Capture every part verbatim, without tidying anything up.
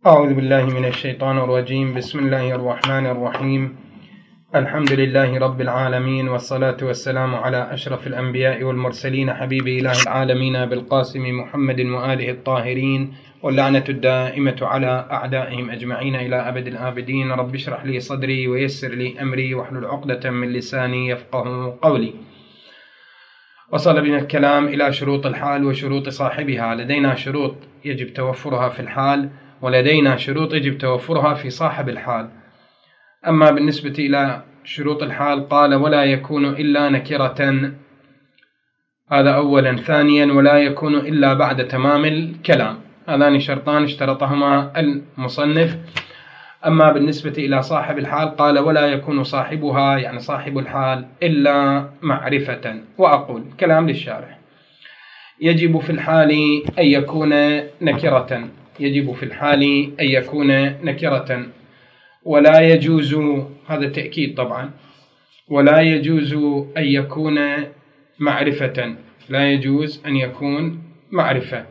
أعوذ بالله من الشيطان الرجيم. بسم الله الرحمن الرحيم. الحمد لله رب العالمين، والصلاة والسلام على أشرف الأنبياء والمرسلين، حبيب إله العالمين بالقاسم محمد وآله الطاهرين، واللعنة الدائمة على أعدائهم أجمعين إلى أبد الآبدين. رب اشرح لي صدري ويسر لي أمري واحلل عقدة من لساني يفقه قولي. وصل بنا الكلام إلى شروط الحال وشروط صاحبها. لدينا شروط يجب توفرها في الحال، ولدينا شروط يجب توفرها في صاحب الحال. أما بالنسبة إلى شروط الحال قال: ولا يكون إلا نكرة، هذا أولا. ثانيا: ولا يكون إلا بعد تمام الكلام. هذان شرطان اشترطهما المصنف. أما بالنسبة إلى صاحب الحال قال: ولا يكون صاحبها، يعني صاحب الحال، إلا معرفة. وأقول كلام للشارح: يجب في الحال أن يكون نكرة، يجب في الحال أن يكون نكرة، ولا يجوز، هذا تأكيد طبعا، ولا يجوز أن يكون معرفة، لا يجوز أن يكون معرفة.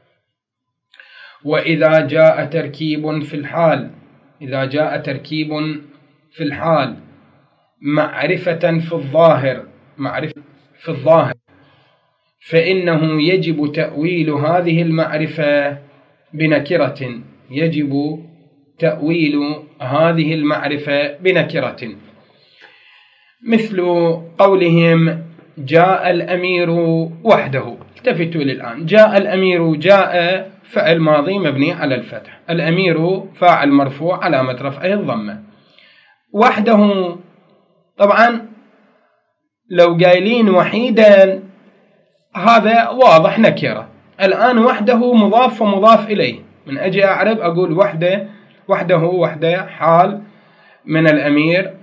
وإذا جاء تركيب في الحال، إذا جاء تركيب في الحال معرفة في الظاهر، معرفة في الظاهر، فإنه يجب تأويل هذه المعرفة بنكرة، يجب تأويل هذه المعرفة بنكرة، مثل قولهم: جاء الأمير وحده. التفتوا للآن: جاء الأمير، جاء فعل ماضي مبني على الفتح، الأمير فاعل مرفوع علامة رفعه الضمة، وحده طبعا لو قايلين وحيدا هذا واضح نكرة. الآن وحده مضاف ومضاف إليه، من أجي أعرب أقول وحده، وحده وحده حال من الأمير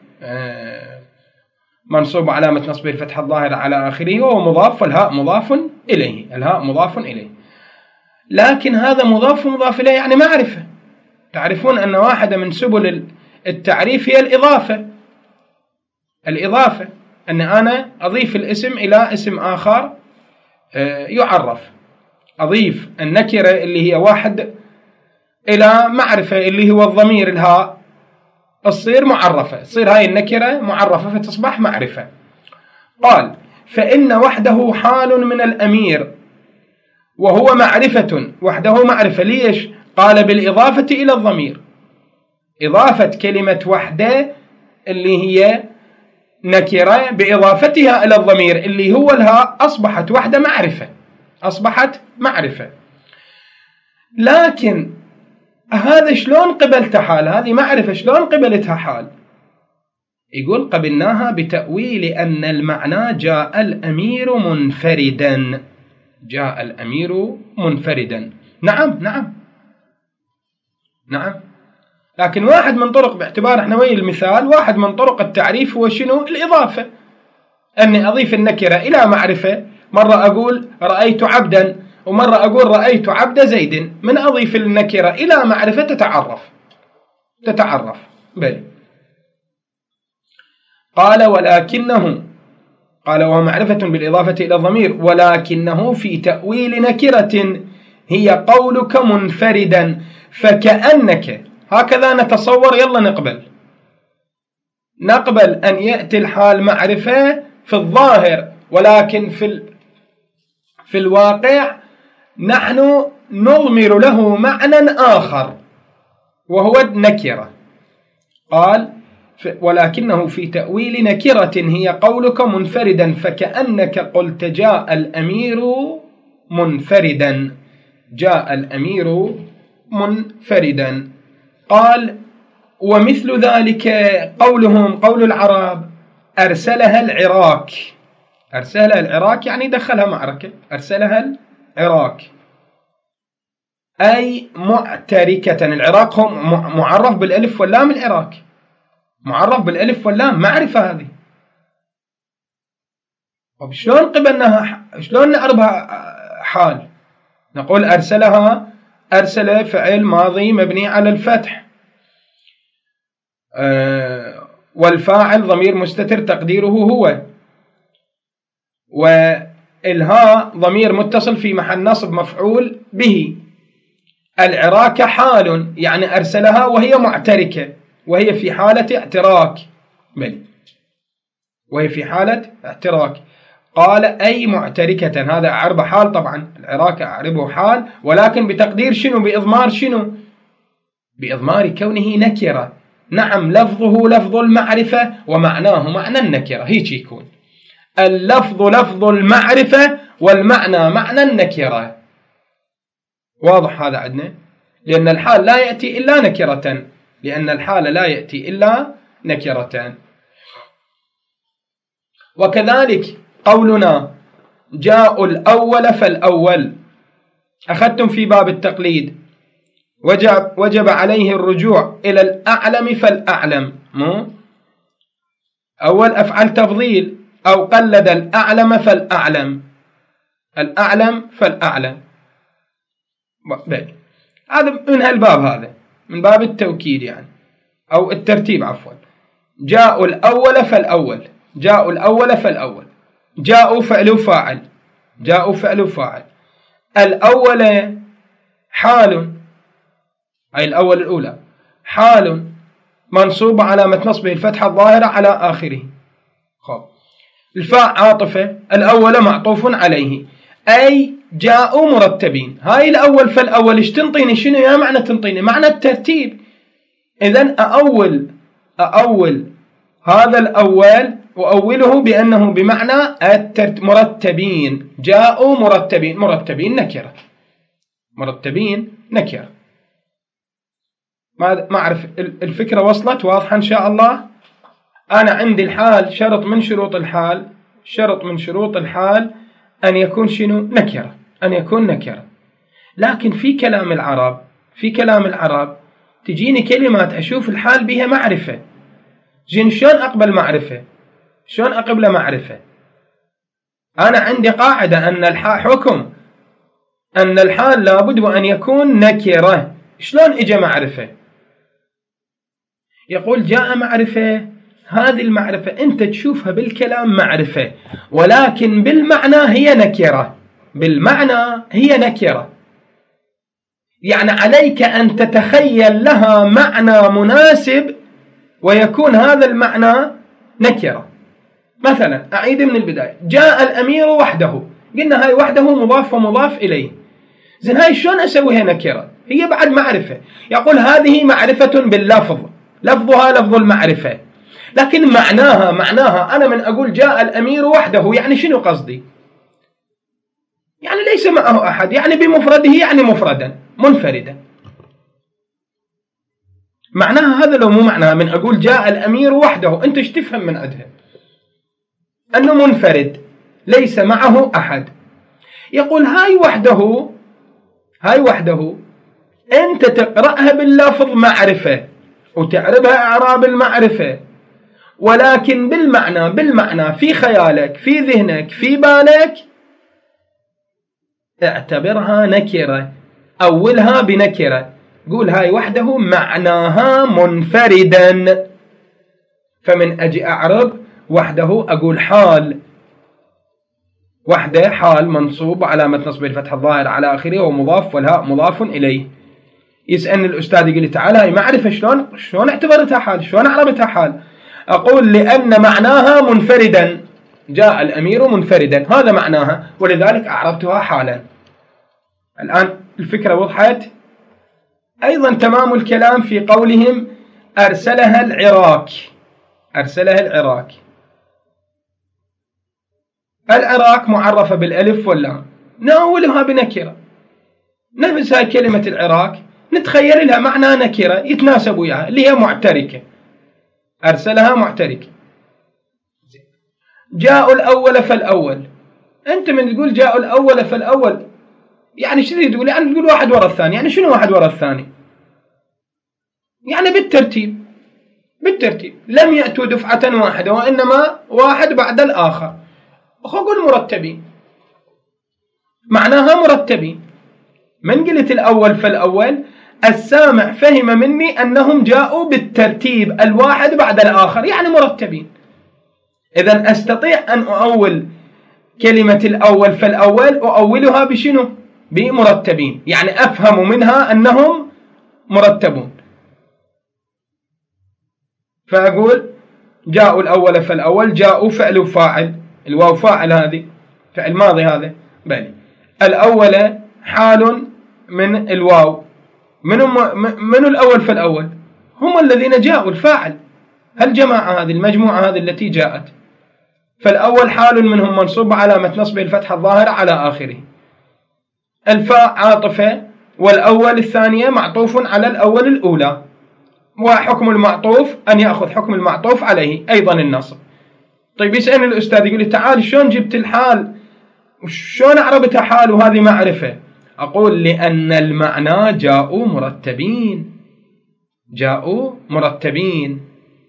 منصوب علامة نصبه الفتح الظاهر على آخره، وهو مضاف، والهاء مضاف إليه، الهاء مضاف إليه. لكن هذا مضاف ومضاف إليه يعني معرفة. تعرفون أن واحدة من سبل التعريف هي الإضافة. الإضافة أن أنا أضيف الاسم إلى اسم آخر يعرف، أضيف النكرة اللي هي واحد إلى معرفة اللي هو الضمير الهاء، تصير معرفة، تصير هاي النكرة معرفة فتصبح معرفة. قال: فإن وحده حال من الأمير وهو معرفة، وحده معرفة. ليش؟ قال: بالإضافة إلى الضمير، إضافة كلمة وحده اللي هي نكرة بإضافتها إلى الضمير اللي هو الهاء أصبحت وحده معرفة، أصبحت معرفة. لكن هذا شلون قبلتها حال؟ هذه معرفة شلون قبلتها حال؟ يقول: قبلناها بتأويل أن المعنى جاء الأمير منفردا، جاء الأمير منفردا. نعم نعم نعم. لكن واحد من طرق، باعتبار احنا وين المثال، واحد من طرق التعريف هو شنو؟ الإضافة، أني أضيف النكرة إلى معرفة. مرة أقول رأيت عبدا، ومرة أقول رأيت عبد زيد. من أضيف النكرة إلى معرفة تتعرف، تتعرف بل. قال: ولكنه، قال وهو معرفة بالإضافة إلى الضمير، ولكنه في تأويل نكرة هي قولك منفردا فكأنك. هكذا نتصور. يلا نقبل، نقبل أن يأتي الحال معرفة في الظاهر، ولكن في في الواقع نحن نضمر له معنى آخر وهو النكرة. قال: ولكنه في تأويل نكرة هي قولك منفردا فكأنك قلت جاء الأمير منفردا، جاء الأمير منفردا. قال: ومثل ذلك قولهم، قول العرب: أرسلها العراك. أرسلها العراك يعني دخلها معركة، أرسلها العراك أي معتركة. العراق هم معرف بالألف واللام، العراك معرف بالألف واللام، معرفة هذه. وشلون قبلناها؟ شلون نعربها حال؟ نقول أرسلها، أرسل فعل ماضي مبني على الفتح، أه والفاعل ضمير مستتر تقديره هو، والهاء ضمير متصل في محل نصب مفعول به، العراك حال، يعني أرسلها وهي معتركة، وهي في حالة اعتراك، بل وهي في حالة اعتراك. قال أي معتركة، هذا أعرب حال، طبعا العراك أعربه حال، ولكن بتقدير شنو؟ بإضمار شنو؟ بإضمار كونه نكرة. نعم، لفظه لفظ المعرفة ومعناه معنى النكرة، هيك يكون اللفظ لفظ المعرفة والمعنى معنى النكرة. واضح هذا عندنا؟ لأن الحال لا يأتي إلا نكرة، لأن الحال لا يأتي إلا نكرة. وكذلك قولنا جاء الأول فالأول، أخذتم في باب التقليد وجب, وجب عليه الرجوع إلى الأعلم فالأعلم، مو أول أفعل تفضيل، أو قلد الأعلم فالأعلم، الأعلم فالأعلم. هذا من هالباب، هذا من باب التوكيد يعني، أو الترتيب عفوا. جاء الأول فالأول، جاء الأول فالأول، جاءوا فعل فاعل، جاءوا فعل فاعل. الأول حال، أي الأول الأولى حال منصوب علامة نصبه الفتحة الظاهرة على آخره. خب. الفاء عاطفة، الأول معطوف عليه، أي جاءوا مرتبين. هاي الأول فالأول إيش تنطيني؟ شنو يا معنى تنطيني؟ معنى الترتيب. إذن أأول أأول هذا الأول وأوله بأنه بمعنى مرتبين، جاءوا مرتبين، مرتبين نكرة، مرتبين نكرة. ما أعرف الفكرة وصلت؟ واضحة إن شاء الله. أنا عندي الحال شرط من شروط الحال، شرط من شروط الحال أن يكون شنو؟ نكرة، أن يكون نكرة. لكن في كلام العرب، في كلام العرب تجيني كلمات أشوف الحال بها معرفة، جين شلون أقبل معرفة؟ شلون أقبل معرفة؟ أنا عندي قاعدة أن الحال حكم، أن الحال لابد وأن يكون نكرة. شلون إجا معرفة؟ يقول جاء معرفة، هذه المعرفة أنت تشوفها بالكلام معرفة، ولكن بالمعنى هي نكرة، بالمعنى هي نكرة. يعني عليك أن تتخيل لها معنى مناسب ويكون هذا المعنى نكرة. مثلا أعيد من البداية، جاء الأمير وحده، قلنا هاي وحده مضاف ومضاف إليه. زين هاي شلون أسويها نكرة؟ هي بعد معرفة. يقول هذه معرفة باللفظ، لفظها لفظ المعرفة، لكن معناها معناها أنا من أقول جاء الأمير وحده، يعني شنو قصدي؟ يعني ليس معه أحد، يعني بمفرده، يعني مفردا منفردا. معناها هذا لو مو معناها من أقول جاء الأمير وحده، أنت ايش تفهم من عندها؟ أنه منفرد ليس معه أحد. يقول هاي وحده، هاي وحده أنت تقرأها باللفظ معرفة وتعربها إعراب المعرفة، ولكن بالمعنى، بالمعنى في خيالك، في ذهنك، في بالك، اعتبرها نكرة، أولها بنكرة، قول هاي وحده معناها منفردا. فمن أجي أعرب وحده أقول حال، وحده حال منصوب علامة نصب الفتح الظاهر على آخره ومضاف والهاء مضاف إليه. يسألني الأستاذ يقول لي تعال هاي معرفة شلون شلون اعتبرتها حال، شلون أعربتها حال؟ أقول لأن معناها منفردا، جاء الأمير منفردا، هذا معناها، ولذلك أعربتها حالا. الآن الفكرة وضحت؟ أيضا تمام الكلام في قولهم أرسلها العراك، أرسلها العراك. العراك معرفة بالألف واللام، نأولها بنكرة، نفس هاي كلمة العراك نتخيل لها معنى نكرة يتناسب وياها، اللي هي معتركة، أرسلها معتركة. جاء الأول فالأول، أنت من تقول جاء الأول فالأول يعني شنو تقول؟ يعني تقول واحد وراء الثاني، يعني شنو واحد وراء الثاني؟ يعني بالترتيب، بالترتيب، لم يأتوا دفعة واحدة وإنما واحد بعد الآخر. أقول مرتبين، معناها مرتبين. من قلت الأول فالأول السامع فهم مني أنهم جاءوا بالترتيب، الواحد بعد الآخر، يعني مرتبين. إذن أستطيع أن أؤول كلمة الأول فالأول، أؤولها بشنو؟ بمرتبين، يعني أفهم منها أنهم مرتبون. فأقول جاءوا الأول فالأول، جاءوا فعل وفاعل، الواو فاعل هذه فعل ماضي هذا، بل الأول حال من الواو. منو منو الأول فالأول؟ هم الذين جاءوا الفاعل، هالجماعة هذه المجموعة هذه التي جاءت. فالأول حال منهم منصوب علامة نصبه الفتحة الظاهرة على آخره. الفاء عاطفة، والأول الثانية معطوف على الأول الأولى، وحكم المعطوف أن يأخذ حكم المعطوف عليه أيضا النصب. طيب يسألني الأستاذ يقول لي تعال شلون جبت الحال وشلون أعربتها حال وهذه معرفة؟ أقول لأن المعنى جاءوا مرتبين، جاءوا مرتبين.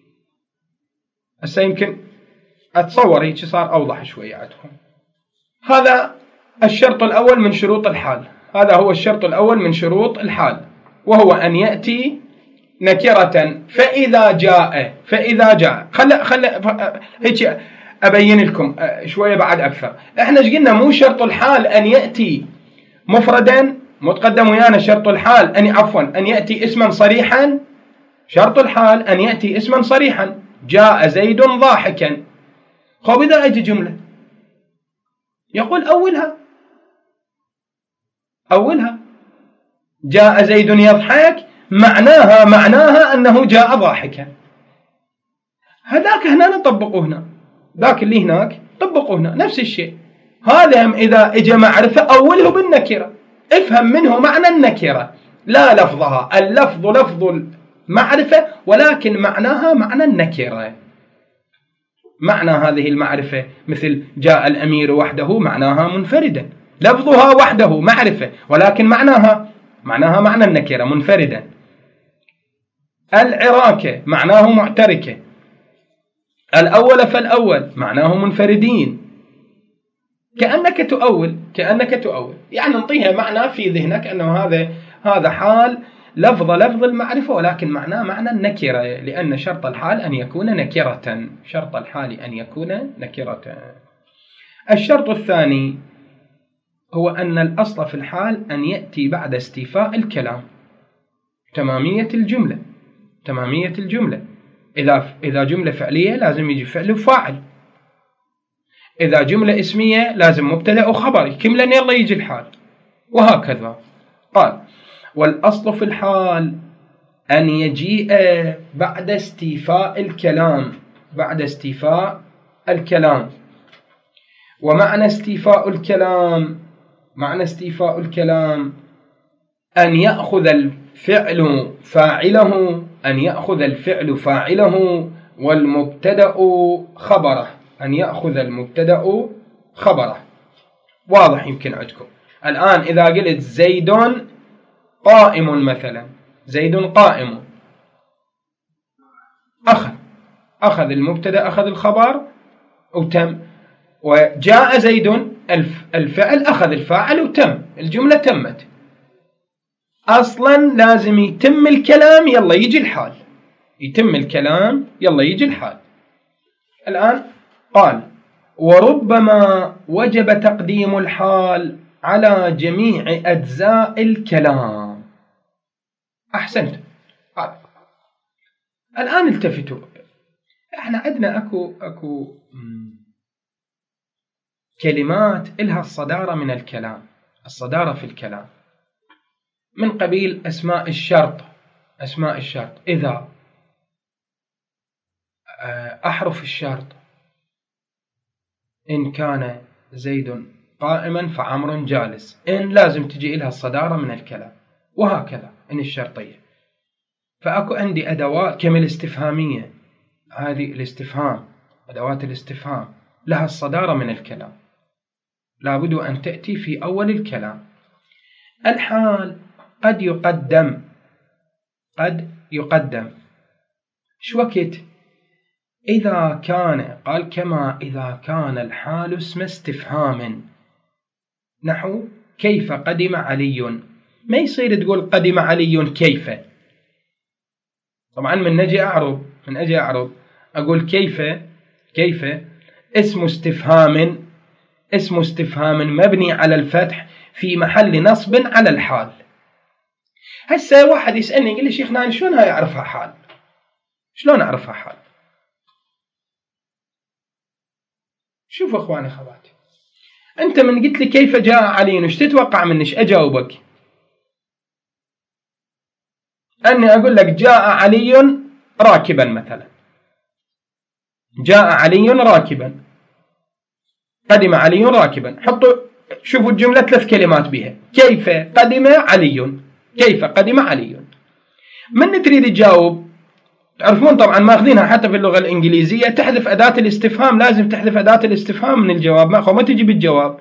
هسه يمكن أتصور هيك صار أوضح شوية عندكم. هذا الشرط الأول من شروط الحال، هذا هو الشرط الأول من شروط الحال، وهو أن يأتي نكرة فإذا جاء. فإذا جاء خل خل هيك أبين لكم شوية بعد أكثر. إحنا ايش قلنا؟ مو شرط الحال أن يأتي مفردا متقدم ويانا، شرط الحال أن عفوا أن يأتي اسما صريحا. شرط الحال أن يأتي اسما صريحا. جاء زيد ضاحكا. خب إذا أجي جملة يقول أولها أولها جاء زيد يضحك، معناها معناها أنه جاء ضاحكا. هذاك هنا نطبقه هنا، ذاك اللي هناك طبقه هنا نفس الشيء. هذا إذا إجا معرفة أوله بالنكرة، افهم منه معنى النكرة لا لفظها. اللفظ لفظ المعرفة ولكن معناها معنى النكرة. معنى هذه المعرفة مثل جاء الأمير وحده، معناها منفردا، لفظها وحده معرفة ولكن معناها معناها معنى النكرة منفردا. العراكة معناه معتركة. الأول فالأول معناه منفردين. كأنك تؤول كأنك تؤول يعني نعطيها معنى في ذهنك أنه هذا هذا حال لفظ لفظ المعرفة ولكن معناه معنى النكرة، لأن شرط الحال أن يكون نكرة. شرط الحال أن يكون نكرة. الشرط الثاني هو أن الأصل في الحال أن يأتي بعد استيفاء الكلام، تمامية الجملة. تمامية الجملة إذا إذا جملة فعلية لازم يجي فعل وفاعل، إذا جملة اسمية لازم مبتدأ وخبر كملا يلا يجي الحال، وهكذا. قال والأصل في الحال أن يجيء بعد استيفاء الكلام. بعد استيفاء الكلام. ومعنى استيفاء الكلام معنى استيفاء الكلام أن يأخذ الفعل فاعله أن يأخذ الفعل فاعله والمبتدأ خبره. أن يأخذ المبتدأ خبره. واضح يمكن عندكم الآن. إذا قلت زيد قائم مثلا، زيد قائم، أخذ أخذ المبتدأ أخذ الخبر وتم، وجاء زيد الفعل أخذ الفاعل وتم، الجملة تمت. أصلا لازم يتم الكلام يلا يجي الحال، يتم الكلام يلا يجي الحال. الآن قال وربما وجب تقديم الحال على جميع أجزاء الكلام. أحسنت. قال الآن التفتوا، احنا عندنا أكو أكو كلمات إلها الصدارة من الكلام، الصدارة في الكلام، من قبيل أسماء الشرط. أسماء الشرط إذا، أحرف الشرط، إن كان زيد قائما فعمر جالس، إن لازم تجي لها الصدارة من الكلام، وهكذا إن الشرطية. فأكو عندي أدوات كم الاستفهامية، هذه الاستفهام، أدوات الاستفهام لها الصدارة من الكلام، لابد أن تأتي في أول الكلام. الحال قد يقدم قد يقدم شو وقت؟ إذا كان، قال كما إذا كان الحال اسم استفهام، نحو كيف قدم علي. ما يصير تقول قدم علي كيف. طبعا من نجي أعرب من أجي أعرب أقول كيف. كيف اسم استفهام اسم استفهام مبني على الفتح في محل نصب على الحال. هسه واحد يسألني يقول لي شيخنا شلون هاي أعرفها حال؟ شلون أعرفها حال؟ شوفوا أخواني أخواتي، أنت من قلت لي كيف جاء علي وش تتوقع مني؟ إيش أجاوبك؟ أني أقول لك جاء علي راكبا مثلا، جاء علي راكبا، قدم علي راكبا. حطوا شوفوا الجملة ثلاث كلمات بها، كيف قدم علي، كيف قدم علي. من تريد تجاوب؟ تعرفون طبعا ماخذينها حتى في اللغة الإنجليزية تحذف أداة الاستفهام، لازم تحذف أداة الاستفهام من الجواب، ما ما تجي بالجواب.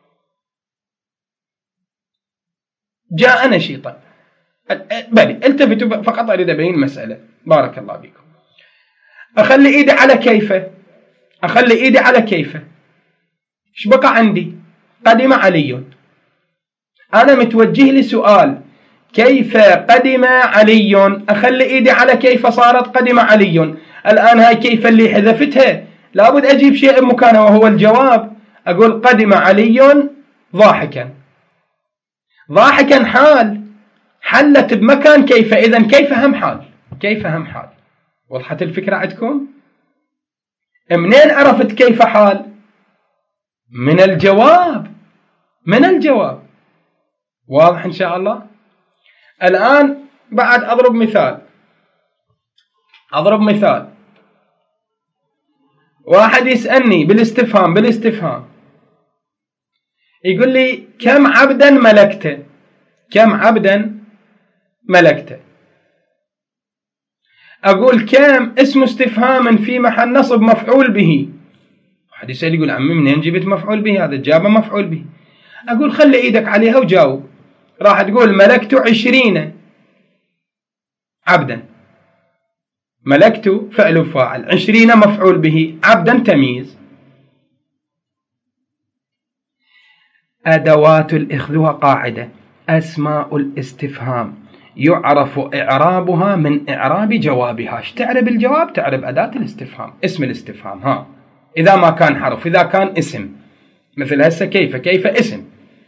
جاء نشيطا، بلي التفتوا فقط أريد أبين مسألة. بارك الله بكم. أخلي إيدي على كيف، أخلي إيدي على كيف. إيش بقى عندي؟ قدم علي. أنا متوجه لي سؤال كيف قدم علي، أخلي إيدي على كيف صارت قدم علي. الآن هاي كيف اللي حذفتها لابد أجيب شيء بمكانه وهو الجواب. أقول قدم علي ضاحكا، ضاحكا حال، حلت بمكان كيف، إذن كيف هم حال، كيف هم حال. وضحت الفكرة عندكم؟ منين عرفت كيف حال؟ من الجواب، من الجواب. واضح إن شاء الله؟ الآن بعد أضرب مثال، أضرب مثال. واحد يسألني بالاستفهام، بالاستفهام يقول لي كم عبدا ملكت، كم عبدا ملكت. أقول كم اسم استفهام في محل نصب مفعول به. واحد يسأل يقول عمي منين جبت مفعول به؟ هذا جابه مفعول به. أقول خلي إيدك عليها وجاوب. راح تقول ملكت عشرين عبدا، ملكت فعل فاعل، عشرين مفعول به، عبدا تمييز. أدوات الإخذ قاعدة. أسماء الاستفهام يعرف إعرابها من إعراب جوابها. ايش تعرب الجواب؟ تعرب أداة الاستفهام، اسم الاستفهام. ها إذا ما كان حرف، إذا كان اسم، مثل هسه كيف، كيف اسم.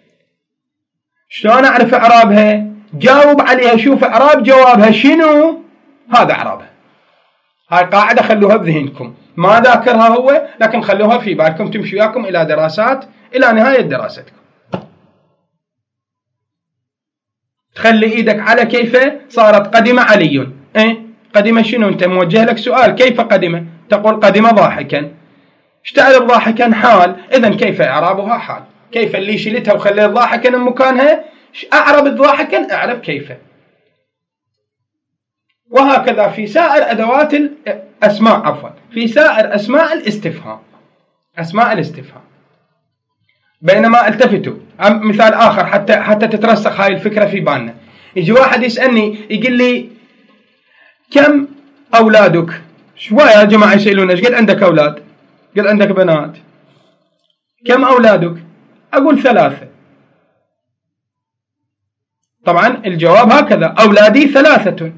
شلون أعرف إعرابها؟ جاوب عليها، شوف إعراب جوابها شنو، هذا إعرابها. هاي قاعدة خلوها بذهنكم، ما ذاكرها هو لكن خلوها في بالكم، تمشي وياكم إلى دراسات إلى نهاية دراستكم. تخلي إيدك على كيف صارت قدم علي. إيه قدم شنو؟ أنت موجه لك سؤال كيف قدم، تقول قدم ضاحكا. ايش تعرف ضاحكا؟ حال. إذن كيف إعرابها؟ حال. كيف اللي شلتها وخليت ضاحكا من مكانها، أعربت ضاحكا أعرب كيف. وهكذا في سائر أدوات الأسماء، عفوا في سائر أسماء الاستفهام، أسماء الاستفهام. بينما التفتوا مثال آخر حتى حتى تترسخ هاي الفكرة في بالنا. يجي واحد يسألني يقول لي كم أولادك؟ شوية يا جماعة يسألون ايش قد عندك أولاد؟ قل عندك بنات؟ كم أولادك؟ أقول ثلاثة. طبعا الجواب هكذا، أولادي ثلاثة.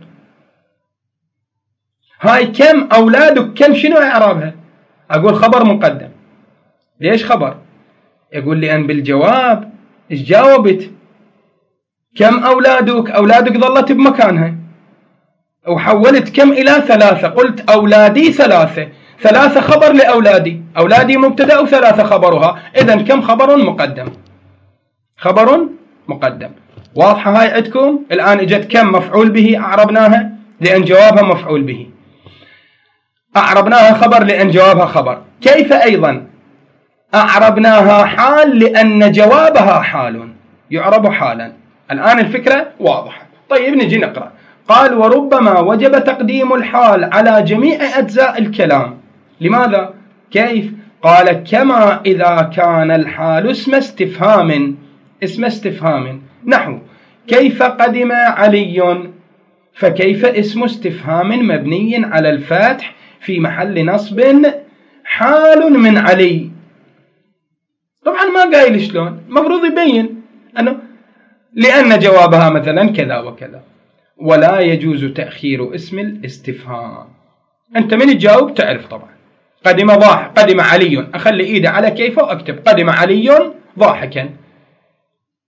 هاي كم أولادك، كم شنو إعرابها؟ أقول خبر مقدم. ليش خبر؟ يقول لي أن بالجواب إيش جاوبت؟ كم أولادك؟ أولادك ظلت بمكانها وحولت كم إلى ثلاثة، قلت أولادي ثلاثة، ثلاثة خبر لأولادي، أولادي مبتدأ وثلاثة خبرها، إذن كم خبر مقدم، خبر مقدم. واضحة هاي عندكم؟ الآن اجت كم مفعول به أعربناها لأن جوابها مفعول به، أعربناها خبر لأن جوابها خبر. كيف أيضا أعربناها حال لأن جوابها حال، يعرب حالا. الآن الفكرة واضحة. طيب نجي نقرأ. قال وربما وجب تقديم الحال على جميع أجزاء الكلام. لماذا؟ كيف؟ قال كما إذا كان الحال اسم استفهام، اسم استفهام، نحو كيف قدم علي، فكيف اسم استفهام مبني على الفتح في محل نصب حال من علي. طبعا ما قايل شلون، مفروض يبين أنه لأن جوابها مثلا كذا وكذا. ولا يجوز تأخير اسم الاستفهام. أنت من تجاوب تعرف طبعا. قدم ضاح قدم علي، أخلي إيدي على كيف وأكتب قدم علي ضاحكا.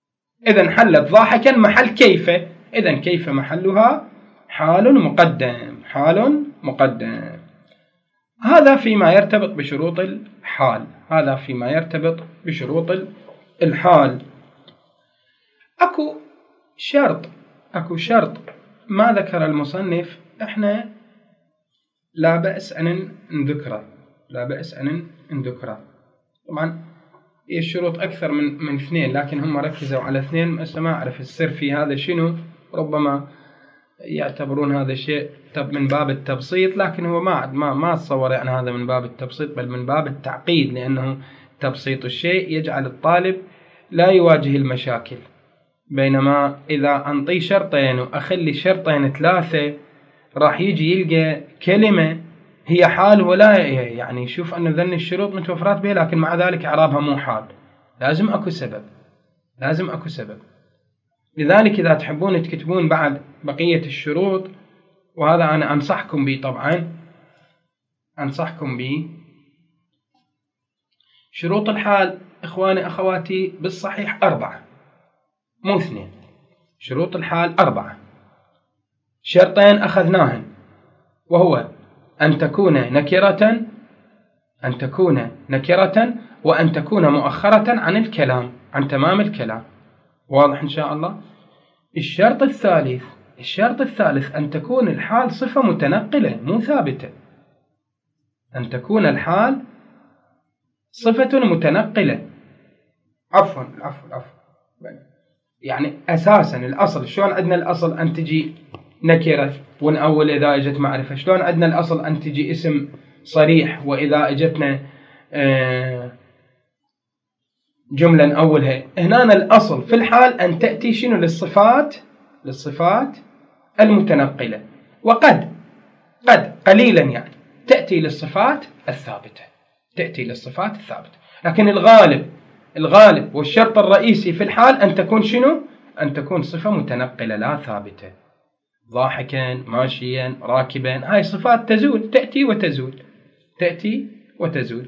إذن حلت ضاحكا محل كيف. إذن كيف محلها حال مقدم، حال مقدم. هذا فيما يرتبط بشروط الحال، هذا فيما يرتبط بشروط الحال. أكو شرط، أكو شرط ما ذكر المصنف، إحنا لا بأس أن نذكره، لا بأس أن نذكره. طبعا هي الشروط أكثر من من اثنين، لكن هم ركزوا على اثنين. بس ما أعرف السر في هذا شنو، ربما يعتبرون هذا الشيء من باب التبسيط، لكن هو ما ما ما أتصور يعني هذا من باب التبسيط، بل من باب التعقيد، لأنه تبسيط الشيء يجعل الطالب لا يواجه المشاكل. بينما إذا أنطي شرطين وأخلي شرطين ثلاثة، راح يجي يلقى كلمة هي حال ولا يعني يشوف أن ذن الشروط متوفرات بها، لكن مع ذلك إعرابها مو حال. لازم أكو سبب، لازم أكو سبب. لذلك إذا تحبون تكتبون بعد بقية الشروط، وهذا أنا أنصحكم به، طبعا أنصحكم به. شروط الحال إخواني أخواتي بالصحيح أربعة مو اثنين. شروط الحال أربعة، شرطين أخذناهن، وهو أن تكون نكرة، أن تكون نكرة وأن تكون مؤخرة عن الكلام، عن تمام الكلام. واضح إن شاء الله. الشرط الثالث، الشرط الثالث أن تكون الحال صفة متنقلة مو ثابتة، أن تكون الحال صفة متنقلة. عفوا عفوا عفوا يعني أساسا الأصل، شلون عندنا الأصل أن تجي نكرة ونأول إذا اجت معرفة، شلون عندنا الأصل أن تجي اسم صريح وإذا اجتنا جملة نأولها. هنا الأصل في الحال أن تأتي شنو للصفات، للصفات المتنقلة، وقد قد قليلا يعني تأتي للصفات الثابتة، تأتي للصفات الثابتة. لكن الغالب الغالب والشرط الرئيسي في الحال أن تكون شنو؟ أن تكون صفة متنقلة لا ثابتة. ضاحكا، ماشيا، راكبا، هاي صفات تزول، تأتي وتزول، تأتي وتزول.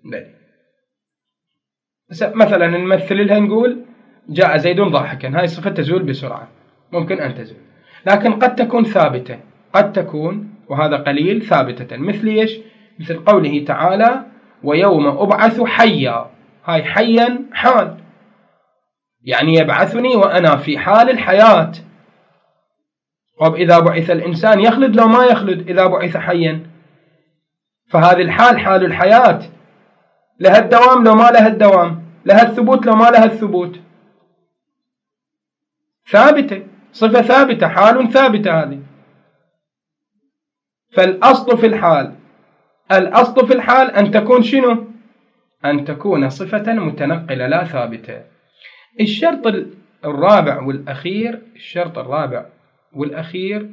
مثلا نمثل لها نقول جاء زيد ضاحكا، هاي صفة تزول بسرعة، ممكن أن تزول، لكن قد تكون ثابتة، قد تكون وهذا قليل ثابتة. مثل إيش؟ مثل قوله تعالى ويوم أبعث حيا، هاي حيا حال، يعني يبعثني وأنا في حال الحياة. طب إذا بعث الإنسان يخلد لو ما يخلد إذا بعث حيا؟ فهذه الحال حال الحياة، لها الدوام لو ما لها الدوام، لها الثبوت لو ما لها الثبوت، ثابتة، صفة ثابتة، حال ثابتة هذه. فالأصل في الحال، الأصل في الحال أن تكون شنو؟ أن تكون صفة متنقلة لا ثابتة. الشرط الرابع والأخير، الشرط الرابع والأخير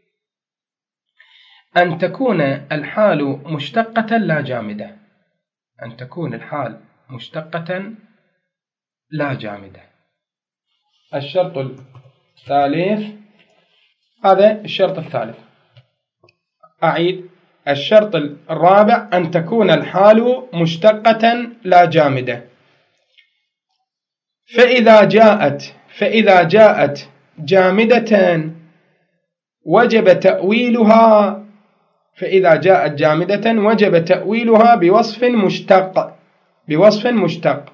أن تكون الحال مشتقة لا جامدة، أن تكون الحال مشتقة لا جامدة. الشرط الثالث، هذا الشرط الثالث. أعيد، الشرط الرابع أن تكون الحال مشتقة لا جامدة. فإذا جاءت فإذا جاءت جامدة وجب تأويلها، فإذا جاءت جامدة وجب تأويلها بوصف مشتق، بوصف مشتق.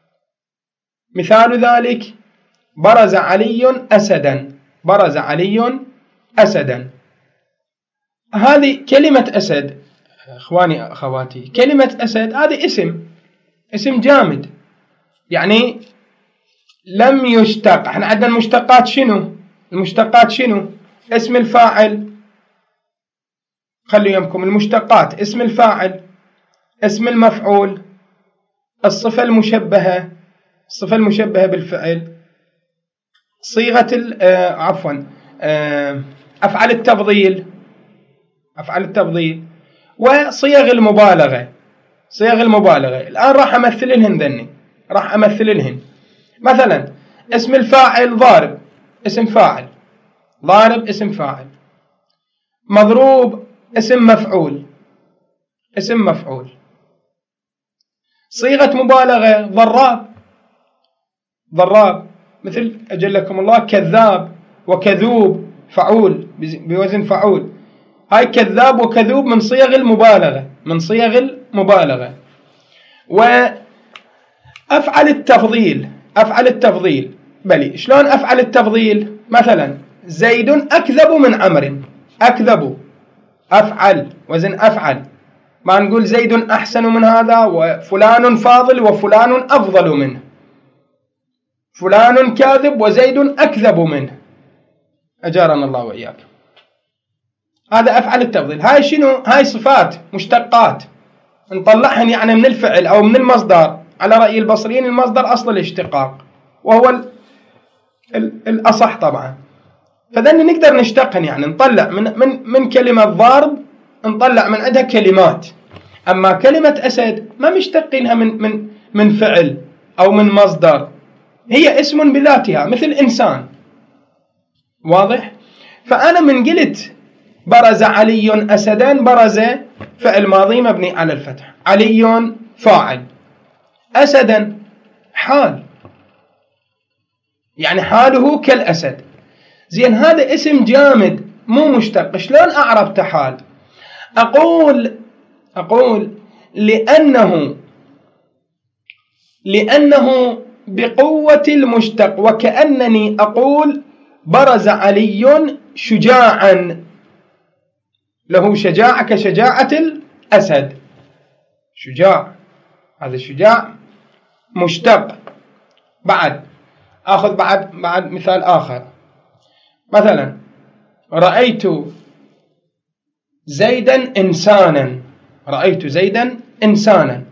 مثال ذلك برز علي أسدا، برز علي أسدا. هذه كلمة أسد إخواني أخواتي، كلمة أسد هذه اسم، اسم جامد، يعني لم يشتق. احنا عندنا المشتقات شنو؟ المشتقات شنو؟ اسم الفاعل، خلوا يمكم المشتقات، اسم الفاعل، اسم المفعول، الصفة المشبهة، الصفة المشبهة بالفعل، صيغة آه عفوا آه أفعال التفضيل، أفعال التفضيل، وصيغ المبالغة، صيغ المبالغة. الآن راح أمثل لهن ذني، راح أمثل لهن. مثلا اسم الفاعل ضارب، اسم فاعل، ضارب اسم فاعل. مضروب اسم مفعول، اسم مفعول. صيغة مبالغة ضراب، ضراب. مثل أجلكم الله كذاب وكذوب، فعول بوزن فعول. هاي كذاب وكذوب من صيغ المبالغة، من صيغ المبالغة. وأفعل التفضيل، أفعل التفضيل بلي شلون أفعل التفضيل؟ مثلا زيد أكذب من عمرو، أكذب أفعل وزن أفعل، ما نقول زيد أحسن من هذا وفلان فاضل وفلان أفضل منه، فلان كاذب وزيد أكذب منه، أجارنا الله وإياكم. هذا أفعل التفضيل. هاي شنو؟ هاي صفات مشتقات نطلعهن يعني من الفعل أو من المصدر. على رأي البصريين المصدر أصل الاشتقاق وهو الأصح طبعا، فذن نقدر نشتقهن، يعني نطلع من من من كلمة ضارب نطلع من عندها كلمات. أما كلمة أسد ما مشتقينها من من من فعل أو من مصدر، هي اسم بذاتها مثل إنسان. واضح؟ فأنا من قلت برز علي أسدا، برز فعل ماضي مبني على الفتح، علي فاعل، أسدا حال، يعني حاله كالأسد. زين هذا اسم جامد مو مشتق، شلون أعرف حال؟ أقول أقول لأنه لأنه بقوة المشتق، وكأنني أقول برز علي شجاعا، له شجاعة كشجاعة الأسد، شجاع، هذا شجاع مشتق. بعد أخذ بعد بعد مثال آخر، مثلا رأيت زيدا إنسانا، رأيت زيدا إنسانا،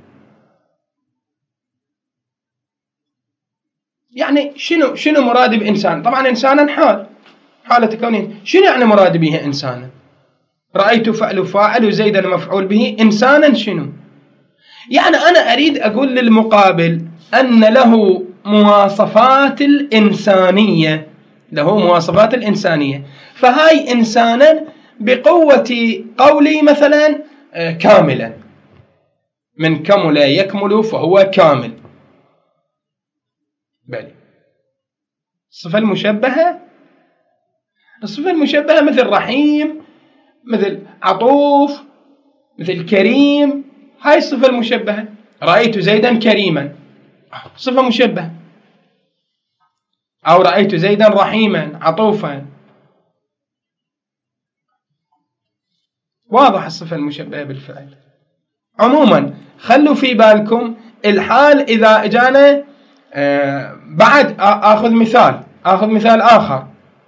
يعني شنو شنو مراد بإنسان؟ طبعا إنسانا حال، حالة كونه، شنو يعني مراد به إنسانا؟ رأيت فعل فاعل وزيدا مفعول به، إنسانا شنو؟ يعني أنا أريد أقول للمقابل أن له مواصفات الإنسانية، له مواصفات الإنسانية، فهاي إنسانا بقوة قولي مثلا كاملا، من كمل يكمل فهو كامل. بلي الصفة المشبهة، الصفة المشبهة مثل رحيم، مثل عطوف، مثل كريم، هاي الصفة المشبهة. رأيت زيدا كريما، صفة مشبهة. أو رأيت زيدا رحيما عطوفا. واضح الصفة المشبهة بالفعل. عموما خلوا في بالكم الحال إذا اجانا آه بعد آخذ مثال آخذ مثال آخر.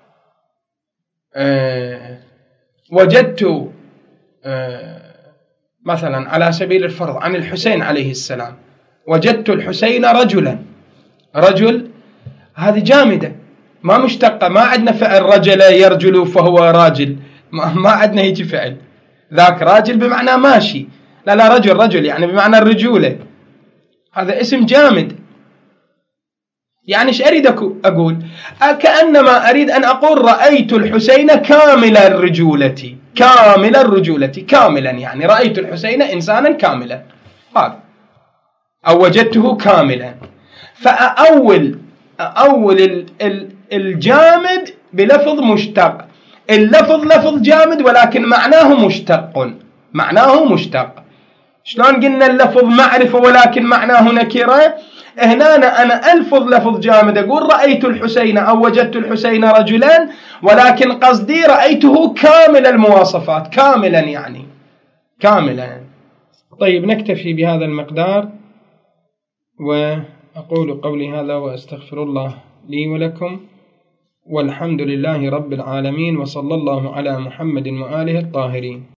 آه وجدت آه مثلا على سبيل الفرض عن الحسين عليه السلام، وجدت الحسين رجلا. رجل هذه جامدة ما مشتقة، ما عندنا فعل رجل يرجل فهو راجل، ما عندنا هيك فعل. ذاك راجل بمعنى ماشي، لا لا رجل رجل يعني بمعنى الرجولة، هذا اسم جامد. يعني ايش اريد اقول؟ كأنما اريد ان اقول رأيت الحسين كامل الرجولة، كامل الرجولة كاملا، يعني رأيت الحسين انسانا كاملا، هذا او وجدته كاملا. فاول اول الجامد بلفظ مشتق، اللفظ لفظ جامد ولكن معناه مشتق، معناه مشتق. شلون قلنا اللفظ معرفة ولكن معناه نكرة؟ هنا أنا ألفظ لفظ جامد، أقول رأيت الحسين أو وجدت الحسين رجلا، ولكن قصدي رأيته كامل المواصفات، كاملا يعني كاملا. طيب نكتفي بهذا المقدار، وأقول قولي هذا وأستغفر الله لي ولكم، والحمد لله رب العالمين، وصلى الله على محمد وآله الطاهرين.